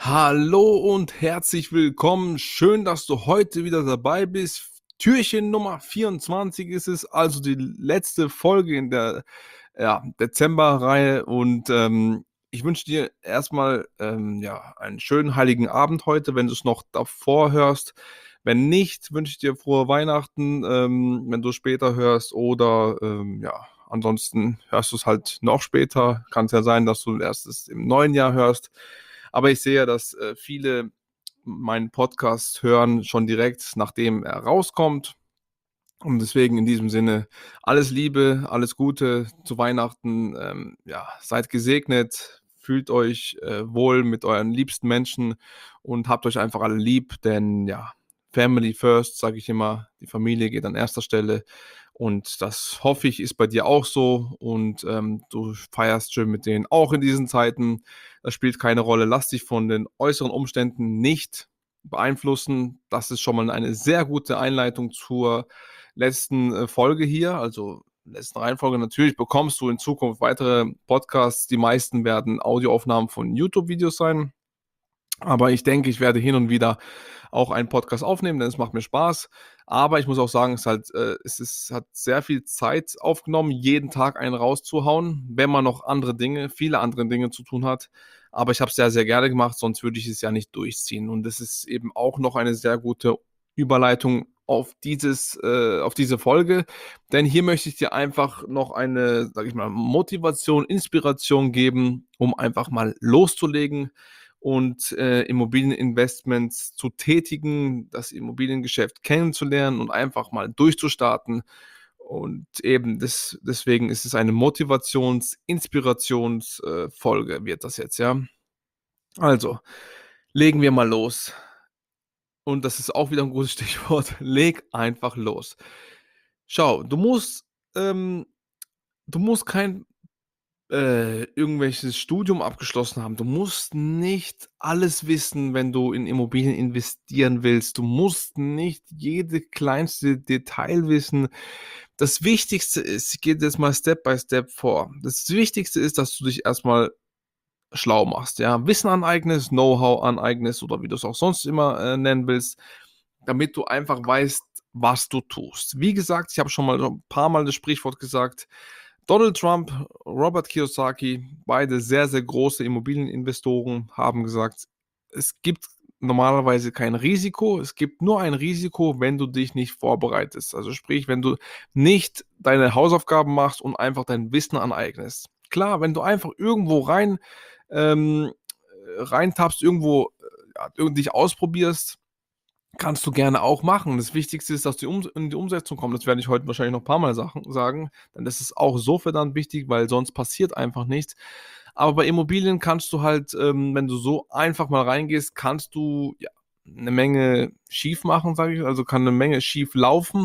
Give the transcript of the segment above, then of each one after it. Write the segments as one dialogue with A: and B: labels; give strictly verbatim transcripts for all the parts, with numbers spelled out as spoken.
A: Hallo und herzlich willkommen. Schön, dass du heute wieder dabei bist. Türchen Nummer vierundzwanzig ist es, also die letzte Folge in der, ja, Dezemberreihe und, ähm, ich wünsche dir erstmal ähm, ja, einen schönen heiligen Abend heute, wenn du es noch davor hörst. Wenn nicht, wünsche ich dir frohe Weihnachten, ähm, wenn du später hörst oder, ähm, ja, ansonsten hörst du es halt noch später. Kann's ja sein, dass du erst es im neuen Jahr hörst. Aber ich sehe ja, dass, äh, viele meinen Podcast hören schon direkt, nachdem er rauskommt. Und deswegen in diesem Sinne alles Liebe, alles Gute zu Weihnachten. Ähm, ja, seid gesegnet, fühlt euch, äh, wohl mit euren liebsten Menschen und habt euch einfach alle lieb, denn ja, Family first, sage ich immer. Die Familie geht an erster Stelle und das hoffe ich, ist bei dir auch so und, ähm, du feierst schön mit denen auch in diesen Zeiten. Das spielt keine Rolle. Lass dich von den äußeren Umständen nicht beeinflussen. Das ist schon mal eine sehr gute Einleitung zur letzten, äh, Folge hier, also letzten Reihenfolge. Natürlich bekommst du in Zukunft weitere Podcasts. Die meisten werden Audioaufnahmen von YouTube-Videos sein. Aber ich denke, ich werde hin und wieder auch einen Podcast aufnehmen, denn es macht mir Spaß. Aber ich muss auch sagen, es halt, äh, es ist hat sehr viel Zeit aufgenommen, jeden Tag einen rauszuhauen, wenn man noch andere Dinge viele andere Dinge zu tun hat. Aber ich habe es sehr, sehr gerne gemacht, sonst würde ich es ja nicht durchziehen. Und das ist eben auch noch eine sehr gute Überleitung auf dieses äh, auf diese Folge, denn hier möchte ich dir einfach noch eine, sage ich mal, Motivation, Inspiration geben, um einfach mal loszulegen und, äh, Immobilieninvestments zu tätigen, das Immobiliengeschäft kennenzulernen und einfach mal durchzustarten. Und eben des deswegen ist es eine Motivations Inspirations äh, Folge wird das jetzt, ja. Also, legen wir mal los. Und das ist auch wieder 'n gutes Stichwort. Leg einfach los. Schau, du musst, ähm du musst kein, äh, irgendwelches Studium abgeschlossen haben. Du musst nicht alles wissen, wenn du in Immobilien investieren willst. Du musst nicht jede kleinste Detail wissen. Das Wichtigste ist ich gehe jetzt mal Step by Step vor. Das Wichtigste ist, dass du dich erst mal schlau machst, ja? Wissen aneignest, Know-how aneignest oder wie du's auch sonst immer, äh, nennen willst, damit du einfach weißt, was du tust. Wie gesagt, ich habe schon mal so 'n paarmal das Sprichwort gesagt: Donald Trump, Robert Kiyosaki, beide sehr, sehr große Immobilieninvestoren, haben gesagt: „Es gibt normalerweise kein Risiko. Es gibt nur ein Risiko, wenn du dich nicht vorbereitest.“ Also sprich, wenn du nicht deine Hausaufgaben machst und einfach dein Wissen aneignest. Klar, wenn du einfach irgendwo rein ähm, äh, reintappst, irgendwo, äh, ja, irgend dich ausprobierst, kannst du gerne auch machen. Das Wichtigste ist, dass du Ums in die Umsetzung kommst. Das werde ich heute wahrscheinlich noch paarmal Sachen sagen, denn das ist auch so verdammt wichtig, weil sonst passiert einfach nichts. Aber bei Immobilien kannst du halt, ähm, wenn du so einfach mal reingehst, kannst du, ja, 'ne Menge schief machen, sage ich. Also, kann 'ne Menge schief laufen.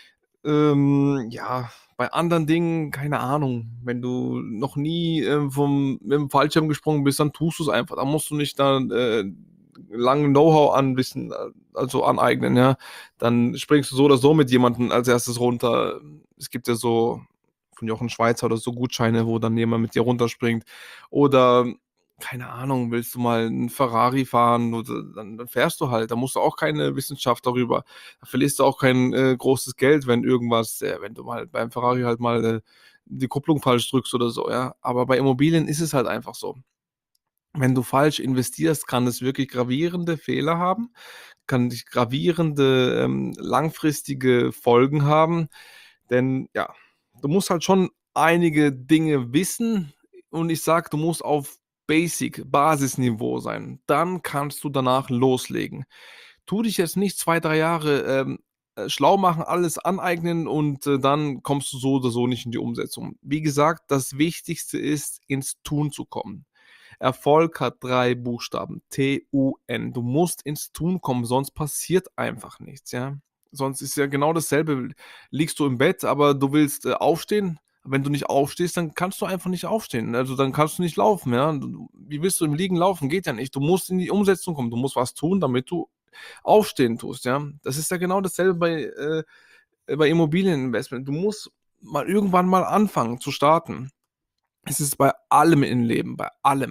A: Ähm, ja, bei anderen Dingen, keine Ahnung, wenn du noch nie, ähm, vom mit'm Fallschirm gesprungen bist, dann tust du's einfach. Da musst du nicht dann, äh, lang Know-how an Wissen, äh, also aneignen, ja? Dann springst du so oder so mit jemandem als Erstes runter. Es gibt ja so von Jochen Schweizer oder so Gutscheine, wo dann jemand mit dir runterspringt. Oder, keine Ahnung, willst du mal 'n Ferrari fahren oder dann dann fährst du halt. Da musst du auch keine Wissenschaft darüber da verlierst du auch kein, äh, großes Geld, wenn irgendwas äh, wenn du mal beim Ferrari halt mal, äh, die Kupplung falsch drückst oder so, ja? Aber bei Immobilien ist es halt einfach so. Wenn du falsch investierst, kann es wirklich gravierende Fehler haben, kann dich gravierende, ähm, langfristige Folgen haben. Denn ja, du musst halt schon einige Dinge wissen und ich sage, du musst auf Basic Basisniveau sein. Dann kannst du danach loslegen. Tu dich jetzt nicht zwei, drei Jahre, ähm, äh, schlau machen, alles aneignen und, äh, dann kommst du so oder so nicht in die Umsetzung. Wie gesagt, das Wichtigste ist, ins Tun zu kommen. Erfolg hat drei Buchstaben, T U N. Du musst ins Tun kommen, sonst passiert einfach nichts, ja? Sonst ist ja genau dasselbe. Liegst du im Bett, aber du willst, äh, aufstehen. Wenn du nicht aufstehst, dann kannst du einfach nicht aufstehen. Also, dann kannst du nicht laufen, ja? Du du wie willst du im Liegen laufen? Geht ja nicht. Du musst in die Umsetzung kommen. Du musst was tun, damit du aufstehen tust, ja? Das ist ja genau dasselbe bei äh, äh, bei Immobilieninvestment. Du musst mal irgendwann mal anfangen zu starten. Es ist bei allem im Leben, bei allem.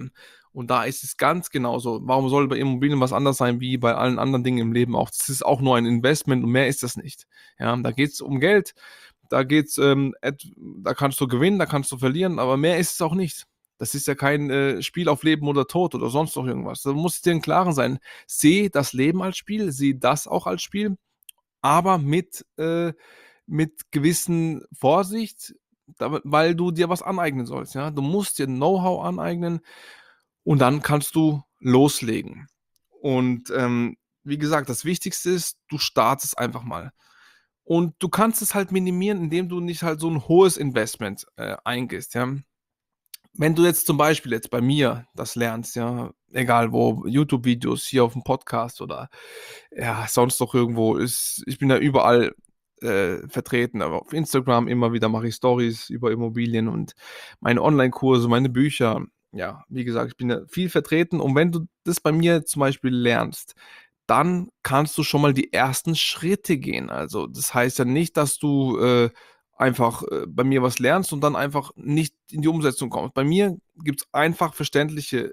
A: Und da ist es ganz genauso. Warum soll bei Immobilien was anders sein wie bei allen anderen Dingen im Leben auch? Das ist auch nur ein Investment und mehr ist das nicht. Ja, da geht's um Geld, da geht's, ähm, et da kannst du gewinnen, da kannst du verlieren, aber mehr ist es auch nicht. Das ist ja kein, äh, Spiel auf Leben oder Tod oder sonst noch irgendwas. Da muss es dir im Klaren sein. Sehe das Leben als Spiel, sehe das auch als Spiel, aber mit, äh mit gewissen Vorsicht, damit weil du dir was aneignen sollst, ja? Du musst dir Know-how aneignen und dann kannst du loslegen. Und, ähm, wie gesagt, das Wichtigste ist, du startest einfach mal. Und du kannst es halt minimieren, indem du nicht halt so 'n hohes Investment, äh, eingehst, ja? Wenn du jetzt zum Beispiel jetzt bei mir das lernst, ja, egal wo, YouTube-Videos, hier aufm Podcast oder, ja, sonst noch irgendwo ist ich bin ja überall, äh, vertreten, aber auf Instagram immer wieder mache ich Stories über Immobilien und meine Onlinekurse, meine Bücher. Ja, wie gesagt, ich bin ja viel vertreten und wenn du das bei mir zum Beispiel lernst, dann kannst du schon mal die ersten Schritte gehen. Also, das heißt ja nicht, dass du, äh, einfach, äh, bei mir was lernst und dann einfach nicht in die Umsetzung kommst. Bei mir gibt's einfach verständliche,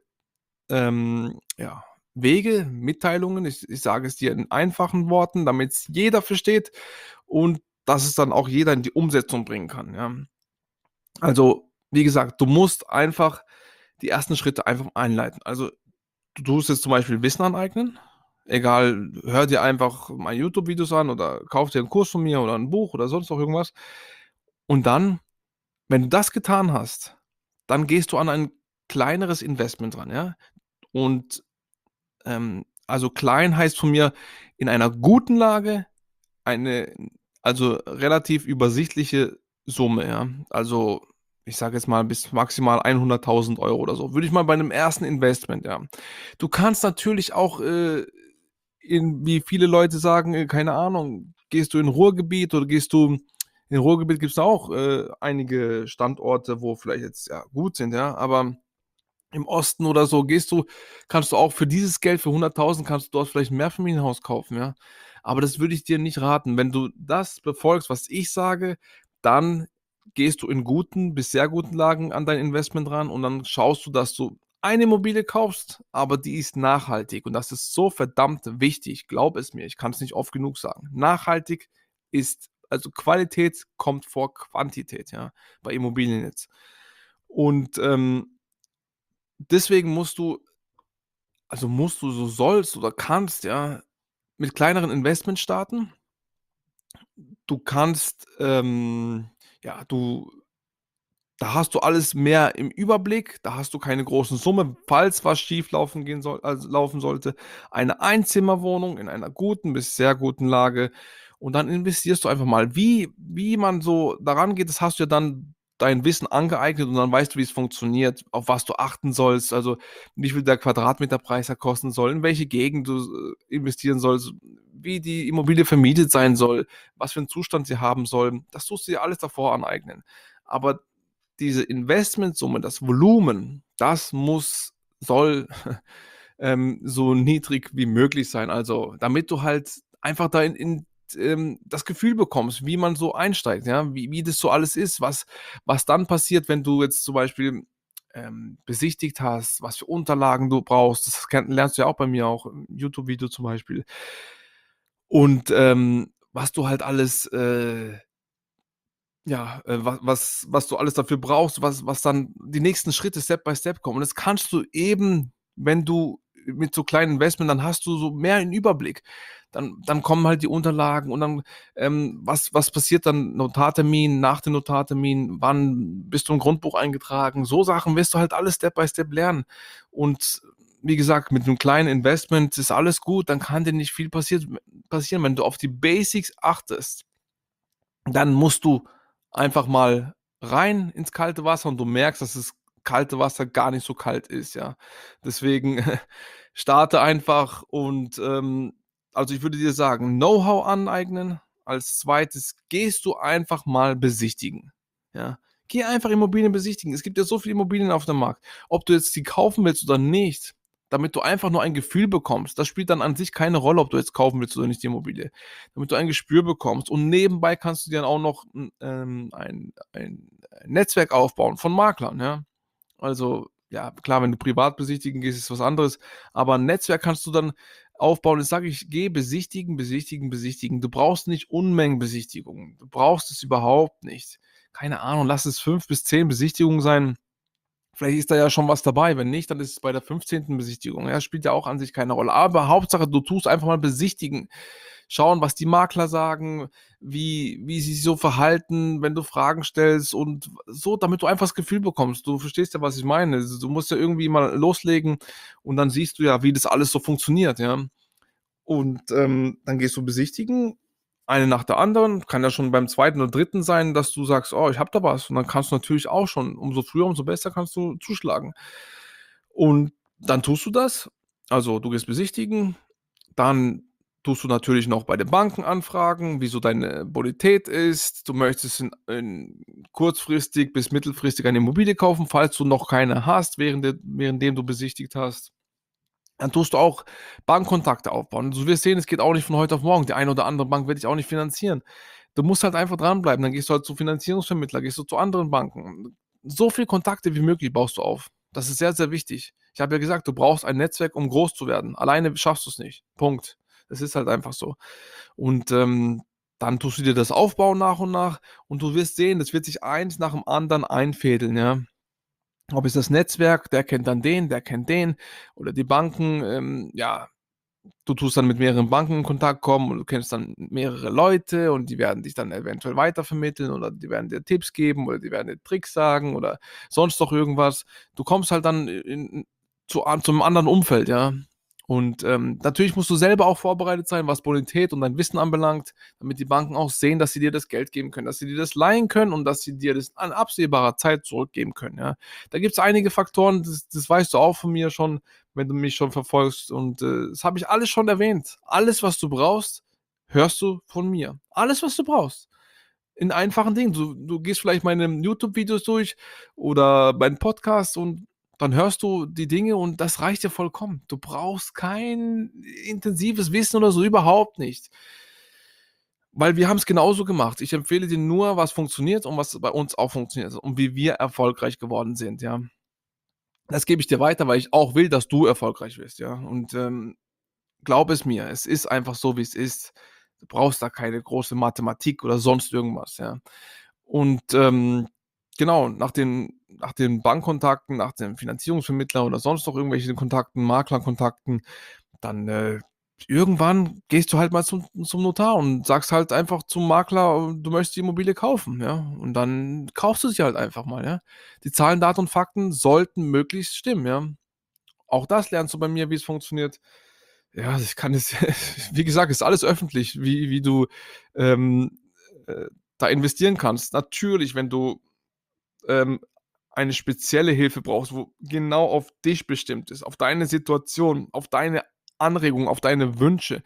A: ähm, ja, Wege, Mitteilungen. Ich ich sage es dir in einfachen Worten, damit's jeder versteht und dass es dann auch jeder in die Umsetzung bringen kann, ja. Also, wie gesagt, du musst einfach die ersten Schritte einfach einleiten. Also, du tust jetzt zum Beispiel Wissen aneignen, egal, hör dir einfach meine YouTube-Videos an oder kauf dir 'n Kurs von mir oder 'n Buch oder sonst noch irgendwas. Und dann, wenn du das getan hast, dann gehst du an ein kleineres Investment ran, ja? Und, ähm, also klein heißt von mir in einer guten Lage eine also relativ übersichtliche Summe, ja? Also, ich sage jetzt mal bis maximal hunderttausend Euro oder so. Würde ich mal bei 'nem ersten Investment, ja. Du kannst natürlich auch, äh, in wie viele Leute sagen, äh, keine Ahnung, gehst du in Ruhrgebiet oder gehst du in Ruhrgebiet gibt's da auch, äh, einige Standorte, wo vielleicht jetzt, ja, gut sind, ja, aber im Osten oder so gehst du kannst du auch für dieses Geld, für hunderttausend kannst du dort vielleicht 'n Mehrfamilienhaus kaufen, ja? Aber das würde ich dir nicht raten. Wenn du das befolgst, was ich sage, dann gehst du in guten bis sehr guten Lagen an dein Investment ran und dann schaust du, dass du eine Immobilie kaufst, aber die ist nachhaltig und das ist so verdammt wichtig. Glaub es mir, ich kann's nicht oft genug sagen. Nachhaltig ist also Qualität kommt vor Quantität, ja, bei Immobilien jetzt. Und, ähm deswegen musst du also musst du, so sollst oder kannst, ja, mit kleineren Investments starten. Du kannst, ähm ja, du da hast du alles mehr im Überblick, da hast du keine großen Summe, falls was schieflaufen gehen soll also laufen sollte. Eine Einzimmerwohnung in einer guten bis sehr guten Lage und dann investierst du einfach mal. Wie wie man so da rangeht, das hast du ja dann dein Wissen angeeignet und dann weißt du, wie's funktioniert, auf was du achten sollst, also wie viel der Quadratmeterpreis da kosten soll, in welche Gegend du, äh, investieren sollst, wie die Immobilie vermietet sein soll, was für 'n Zustand sie haben soll. Das tust du dir alles davor aneignen. Aber diese Investmentsumme, das Volumen, das muss soll, ähm, so niedrig wie möglich sein. Also, damit du halt einfach da in in ähm, das Gefühl bekommst, wie man so einsteigt, ja, wie wie das so alles ist, was was dann passiert, wenn du jetzt zum Beispiel, ähm, besichtigt hast, was für Unterlagen du brauchst. Das kenn lernst du ja auch bei mir auch im YouTube-Video zum Beispiel. Und, ähm, was du halt alles, äh ja, äh, wa was was du alles dafür brauchst, was was dann die nächsten Schritte Step by Step kommen. Und das kannst du eben, wenn du mit so kleinen Investment dann hast du so mehr 'n Überblick. Dann dann kommen halt die Unterlagen und dann, ähm, was was passiert dann? Notartermin, nach dem Notartermin, wann bist du im Grundbuch eingetragen? So Sachen wirst du halt alles Step by Step lernen. Und wie gesagt, mit 'nem kleinen Investment ist alles gut, dann kann dir nicht viel passiert m passieren. Wenn du auf die Basics achtest dann musst du einfach mal rein ins kalte Wasser und du merkst, dass das kalte Wasser gar nicht so kalt ist, ja. Deswegen starte einfach und, ähm also ich würde dir sagen, Know-how aneignen. Als Zweites gehst du einfach mal besichtigen, ja? Geh einfach Immobilien besichtigen. Es gibt ja so viele Immobilien auf dem Markt. Ob du jetzt die kaufen willst oder nicht, damit du einfach nur ein Gefühl bekommst. Das spielt dann an sich keine Rolle, ob du jetzt kaufen willst oder nicht die Immobilie. Damit du ein Gespür bekommst und nebenbei kannst du dir dann auch noch 'n ähm, ein ein Netzwerk aufbauen von Maklern, ja? Also ja, klar, wenn du privat besichtigen gehst, ist was anderes, aber 'n Netzwerk kannst du dann aufbauen. Jetzt sage ich: „Geh besichtigen, besichtigen, besichtigen.“ Du brauchst nicht Unmengen Besichtigungen. Du brauchst es überhaupt nicht. Keine Ahnung, lass es fünf bis zehn Besichtigungen sein. Vielleicht ist da ja schon was dabei. Wenn nicht, dann ist es bei der fünfzehnten Besichtigung. Ja, spielt ja auch an sich keine Rolle. Aber Hauptsache, du tust einfach mal besichtigen. Schauen, was die Makler sagen, wie wie sie sich so verhalten, wenn du Fragen stellst und so, damit du einfach das Gefühl bekommst. Du verstehst ja, was ich meine. Also, du musst ja irgendwie mal loslegen und dann siehst du ja, wie das alles so funktioniert, ja. Und, ähm, dann gehst du besichtigen, eine nach der anderen. Kann ja schon beim zweiten oder dritten sein, dass du sagst: „Oh, ich habe da was.“ Und dann kannst du natürlich auch schon umso früher, umso besser kannst du zuschlagen. Und dann tust du das. Also, du gehst besichtigen, dann tust du natürlich noch bei den Banken anfragen, wie so deine Bonität ist. Du möchtest in in kurzfristig bis mittelfristig eine Immobilie kaufen, falls du noch keine hast, während der währenddem du besichtigt hast. Dann tust du auch Bankkontakte aufbauen. Du wirst sehen, es geht auch nicht von heute auf morgen. Die eine oder andere Bank wird dich auch nicht finanzieren. Du musst halt einfach dranbleiben. Dann gehst du halt zu Finanzierungsvermittler, gehst du zu anderen Banken. So viel Kontakte wie möglich baust du auf. Das ist sehr, sehr wichtig. Ich habe ja gesagt, du brauchst ein Netzwerk, um groß zu werden. Alleine schaffst du es nicht. Punkt. Es ist halt einfach so. Und, ähm, dann tust du dir das aufbauen nach und nach und du wirst sehen, das wird sich eins nach dem anderen einfädeln, ja. Ob es das Netzwerk, der kennt dann den, der kennt den oder die Banken, ähm, ja, du tust dann mit mehreren Banken in Kontakt kommen und du kennst dann mehrere Leute und die werden dich dann eventuell weitervermitteln oder die werden dir Tipps geben oder die werden dir Tricks sagen oder sonst noch irgendwas. Du kommst halt dann in zu an zu 'nem anderen Umfeld, ja. Und, ähm, natürlich musst du selber auch vorbereitet sein, was Bonität und dein Wissen anbelangt, damit die Banken auch sehen, dass sie dir das Geld geben können, dass sie dir das leihen können und dass sie dir das an absehbarer Zeit zurückgeben können, ja. Da gibt's einige Faktoren, das das weißt du auch von mir schon, wenn du mich schon verfolgst und, äh, das habe ich alles schon erwähnt. Alles, was du brauchst, hörst du von mir. Alles, was du brauchst. In einfachen Dingen. Du du gehst vielleicht meine YouTube-Videos durch oder meinen Podcast und dann hörst du die Dinge und das reicht dir vollkommen. Du brauchst kein intensives Wissen oder so, überhaupt nicht. Weil wir haben's genauso gemacht. Ich empfehle dir nur, was funktioniert und was bei uns auch funktioniert und wie wir erfolgreich geworden sind, ja. Das gebe ich dir weiter, weil ich auch will, dass du erfolgreich wirst, ja. Und, ähm, glaube es mir, es ist einfach so, wie's ist. Du brauchst da keine große Mathematik oder sonst irgendwas, ja. Und, ähm, genau, nach den nach den Bankkontakten, nach dem Finanzierungsvermittler oder sonst noch irgendwelchen Kontakten, Maklerkontakten, dann, äh, irgendwann gehst du halt mal zum zum Notar und sagst halt einfach zum Makler, du möchtest die Immobilie kaufen, ja? Und dann kaufst du sie halt einfach mal, ja? Die Zahlen, Daten und Fakten sollten möglichst stimmen, ja? Auch das lernst du bei mir, wie's funktioniert. Ja, ich kann es wie gesagt, ist alles öffentlich, wie wie du, ähm, äh, da investieren kannst. Natürlich, wenn du, ähm, eine spezielle Hilfe brauchst, wo genau auf dich bestimmt ist, auf deine Situation, auf deine Anregungen, auf deine Wünsche,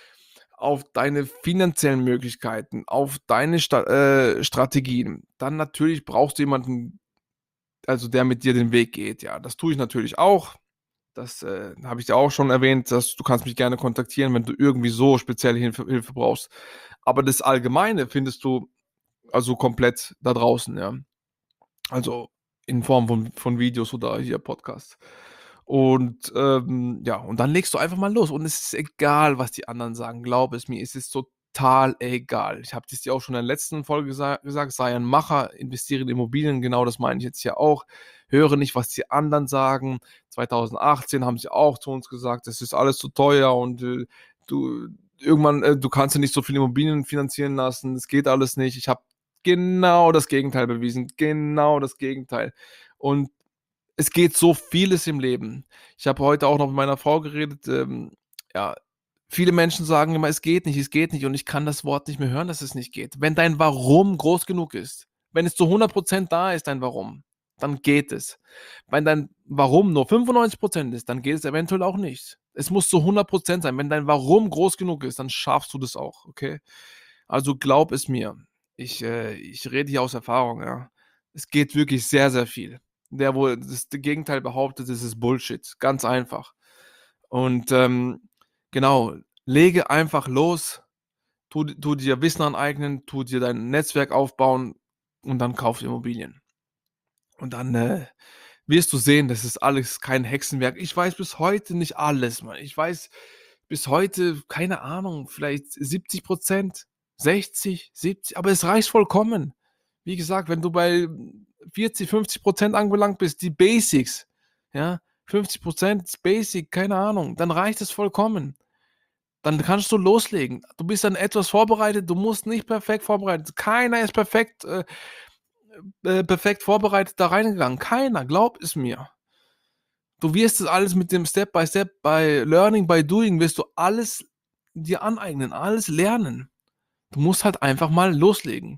A: auf deine finanziellen Möglichkeiten, auf deine Sta äh, Strategien, dann natürlich brauchst du jemanden, also der mit dir den Weg geht, ja. Das tue ich natürlich auch. Das, äh, habe ich dir auch schon erwähnt, dass du kannst mich gerne kontaktieren, wenn du irgendwie so spezielle Hilfe Hilfe brauchst. Aber das Allgemeine findest du also komplett da draußen, ja. Also in Form von von Videos oder hier Podcasts. Und, ähm, ja, und dann legst du einfach mal los und es ist egal, was die anderen sagen. Glaube es mir, es ist total egal. Ich habe das dir auch schon in der letzten Folge gesa gesagt, sei ein Macher, investiere in Immobilien, genau das meine ich jetzt hier auch. Höre nicht, was die anderen sagen. zweitausendachtzehn haben sie auch zu uns gesagt, das ist alles zu teuer und, äh, du irgendwann, äh, du kannst dir nicht so viele Immobilien finanzieren lassen, das geht alles nicht. Ich habe genau das Gegenteil bewiesen, genau das Gegenteil. Und es geht so vieles im Leben. Ich habe heute auch noch mit meiner Frau geredet, ähm, ja, viele Menschen sagen immer: „Es geht nicht, es geht nicht“ und ich kann das Wort nicht mehr hören, dass es nicht geht. Wenn dein Warum groß genug ist, wenn es zu hundert Prozent da ist, dein Warum, dann geht es. Wenn dein Warum nur fünfundneunzig Prozent ist, dann geht es eventuell auch nicht. Es muss zu hundert Prozent sein. Wenn dein Warum groß genug ist, dann schaffst du das auch, okay? Also, glaub es mir. Ich, äh ich rede hier aus Erfahrung, ja. Es geht wirklich sehr, sehr viel. Der, wo das Gegenteil behauptet, das ist Bullshit, ganz einfach. Und, ähm, genau, lege einfach los, tu tu dir Wissen aneignen, tu dir dein Netzwerk aufbauen und dann kauf Immobilien. Und dann, äh wirst du sehen, das ist alles kein Hexenwerk. Ich weiß bis heute nicht alles, Mann. Ich weiß bis heute, keine Ahnung, vielleicht siebzig Prozent, sechzig, siebzig, aber es reicht vollkommen. Wie gesagt, wenn du bei vierzig, fünfzig Prozent angelangt bist, die Basics, ja, fünfzig Prozent ist Basic, keine Ahnung, dann reicht es vollkommen. Dann kannst du loslegen. Du bist dann etwas vorbereitet, du musst nicht perfekt vorbereitet. Keiner ist perfekt, äh, äh, perfekt vorbereitet da reingegangen. Keiner, glaub es mir. Du wirst das alles mit dem Step by Step, by Learning by Doing, wirst du alles dir aneignen, alles lernen. Du musst halt einfach mal loslegen.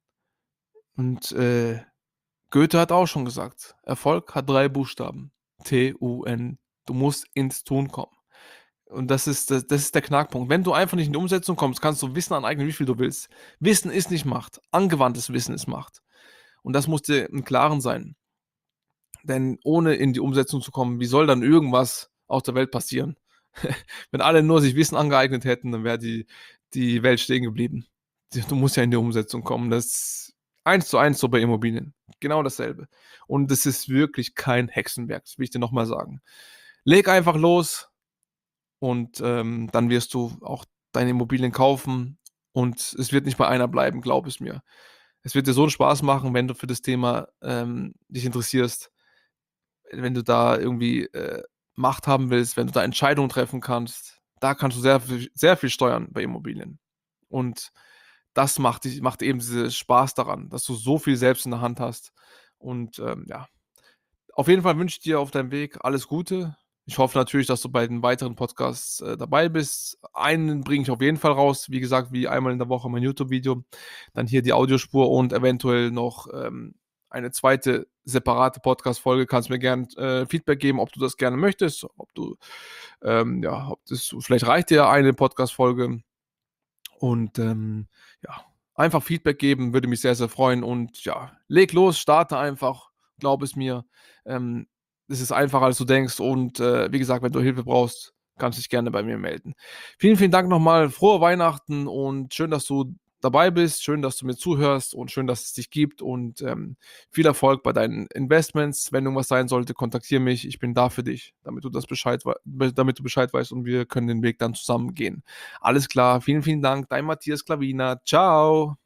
A: Und äh, Goethe hat auch schon gesagt, Erfolg hat drei Buchstaben. T U N. Du musst ins Tun kommen. Und das ist, das, das ist der Knackpunkt. Wenn du einfach nicht in die Umsetzung kommst, kannst du Wissen aneignen, wie viel du willst. Wissen ist nicht Macht. Angewandtes Wissen ist Macht. Und das muss dir im Klaren sein. Denn ohne in die Umsetzung zu kommen, wie soll dann irgendwas auf der Welt passieren? Wenn alle nur sich Wissen angeeignet hätten, dann wäre die, die Welt stehen geblieben. Du musst ja in die Umsetzung kommen. Das ist eins zu eins so bei Immobilien. Genau dasselbe. Und das ist wirklich kein Hexenwerk, das will ich dir nochmal sagen. Leg einfach los und ähm, dann wirst du auch deine Immobilien kaufen und es wird nicht bei einer bleiben, glaub es mir. Es wird dir so einen Spaß machen, wenn du für das Thema ähm, dich interessierst, wenn du da irgendwie äh, Macht haben willst, wenn du da Entscheidungen treffen kannst, da kannst du sehr viel, sehr viel steuern bei Immobilien. Und das macht, dich, macht eben diesen Spaß daran, dass du so viel selbst in der Hand hast. Und ähm, ja, auf jeden Fall wünsche ich dir auf deinem Weg alles Gute. Ich hoffe natürlich, dass du bei den weiteren Podcasts äh, dabei bist. Einen bringe ich auf jeden Fall raus. Wie gesagt, wie einmal in der Woche mein YouTube-Video. Dann hier die Audiospur und eventuell noch ähm, eine zweite separate Podcast-Folge. Kannst mir gerne äh, Feedback geben, ob du das gerne möchtest. Ob du, ähm, ja, ob das, vielleicht reicht dir eine Podcast-Folge. Und ähm, ja, einfach Feedback geben, würde mich sehr, sehr freuen. Und ja, leg los, starte einfach, glaub es mir. Ähm, es ist einfacher, als du denkst. Und äh, wie gesagt, wenn du Hilfe brauchst, kannst du dich gerne bei mir melden. Vielen, vielen Dank nochmal. Frohe Weihnachten und schön, dass du dabei bist. Schön, dass du mir zuhörst und schön, dass es dich gibt. Und ähm, viel Erfolg bei deinen Investments. Wenn irgendwas sein sollte, kontaktiere mich. Ich bin da für dich, damit du das Bescheid, damit du Bescheid weißt und wir können den Weg dann zusammen gehen. Alles klar, vielen, vielen Dank. Dein Matthias Klavina. Ciao.